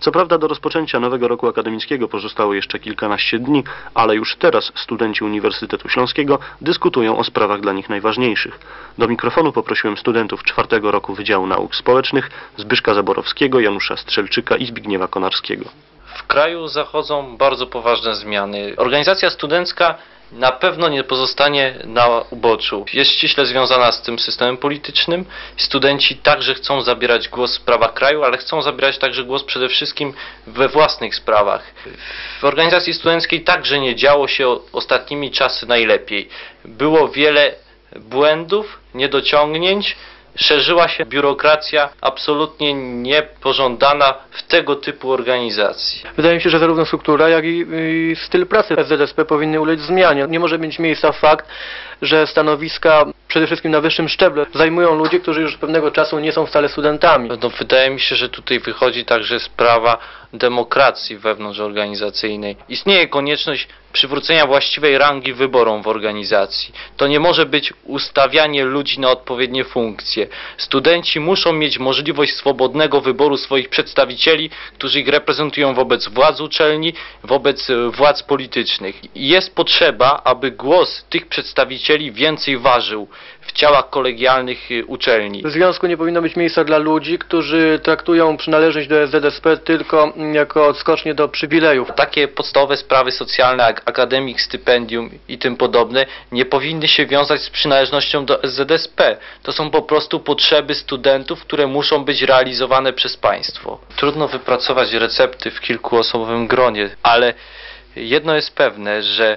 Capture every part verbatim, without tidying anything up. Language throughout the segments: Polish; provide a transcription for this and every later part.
Co prawda do rozpoczęcia nowego roku akademickiego pozostało jeszcze kilkanaście dni, ale już teraz studenci Uniwersytetu Śląskiego dyskutują o sprawach dla nich najważniejszych. Do mikrofonu poprosiłem studentów czwartego roku Wydziału Nauk Społecznych Zbyszka Zaborowskiego, Janusza Strzelczyka i Zbigniewa Konarskiego. W kraju zachodzą bardzo poważne zmiany. Organizacja studencka na pewno nie pozostanie na uboczu. Jest ściśle związana z tym systemem politycznym. Studenci także chcą zabierać głos w sprawach kraju, ale chcą zabierać także głos przede wszystkim we własnych sprawach. W organizacji studenckiej także nie działo się ostatnimi czasy najlepiej. Było wiele błędów, niedociągnięć. Szerzyła się biurokracja absolutnie niepożądana w tego typu organizacji. Wydaje mi się, że zarówno struktura, jak i, i styl pracy S Z S P powinny ulec zmianie. Nie może mieć miejsca fakt, że stanowiska przede wszystkim na wyższym szczeblu zajmują ludzie, którzy już pewnego czasu nie są wcale studentami. No, wydaje mi się, że tutaj wychodzi także sprawa demokracji wewnątrzorganizacyjnej. Istnieje konieczność przywrócenia właściwej rangi wyborom w organizacji. To nie może być ustawianie ludzi na odpowiednie funkcje. Studenci muszą mieć możliwość swobodnego wyboru swoich przedstawicieli, którzy ich reprezentują wobec władz uczelni, wobec władz politycznych. Jest potrzeba, aby głos tych przedstawicieli więcej ważył w ciałach kolegialnych uczelni. W związku nie powinno być miejsca dla ludzi, którzy traktują przynależność do S Z S P tylko jako odskocznie do przywilejów. Takie podstawowe sprawy socjalne jak akademik, stypendium i tym podobne nie powinny się wiązać z przynależnością do S Z S P. To są po prostu potrzeby studentów, które muszą być realizowane przez państwo. Trudno wypracować recepty w kilkuosobowym gronie, ale jedno jest pewne, że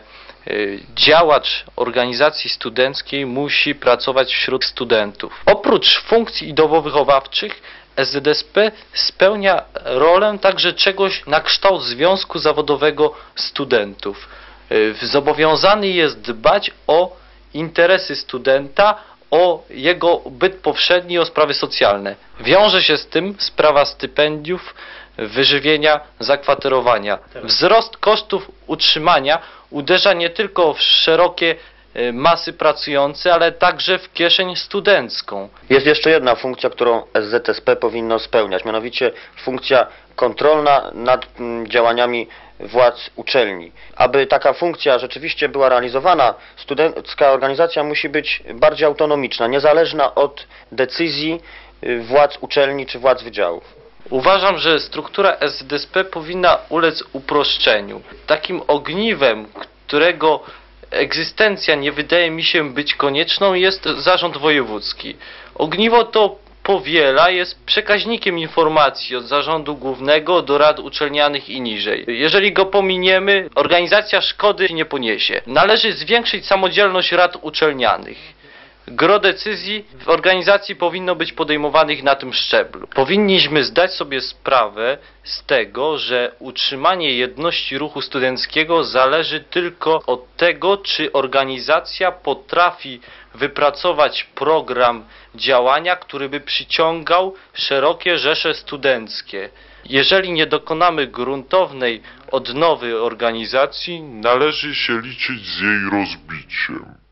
działacz organizacji studenckiej musi pracować wśród studentów. Oprócz funkcji ideowo-wychowawczych S Z S P spełnia rolę także czegoś na kształt związku zawodowego studentów. Zobowiązany jest dbać o interesy studenta, o jego byt powszedni, o sprawy socjalne. Wiąże się z tym sprawa stypendiów, wyżywienia, zakwaterowania. Wzrost kosztów utrzymania uderza nie tylko w szerokie masy pracujące, ale także w kieszeń studencką. Jest jeszcze jedna funkcja, którą S Z S P powinno spełniać, mianowicie funkcja kontrolna nad działaniami władz uczelni. Aby taka funkcja rzeczywiście była realizowana, studencka organizacja musi być bardziej autonomiczna, niezależna od decyzji władz uczelni czy władz wydziałów. Uważam, że struktura S Z S P powinna ulec uproszczeniu. Takim ogniwem, którego egzystencja nie wydaje mi się być konieczną, jest zarząd wojewódzki. Ogniwo to powiela, jest przekaźnikiem informacji od zarządu głównego do rad uczelnianych i niżej. Jeżeli go pominiemy, organizacja szkody nie poniesie. Należy zwiększyć samodzielność rad uczelnianych. Gro decyzji w organizacji powinno być podejmowanych na tym szczeblu. Powinniśmy zdać sobie sprawę z tego, że utrzymanie jedności ruchu studenckiego zależy tylko od tego, czy organizacja potrafi wypracować program działania, który by przyciągał szerokie rzesze studenckie. Jeżeli nie dokonamy gruntownej odnowy organizacji, należy się liczyć z jej rozbiciem.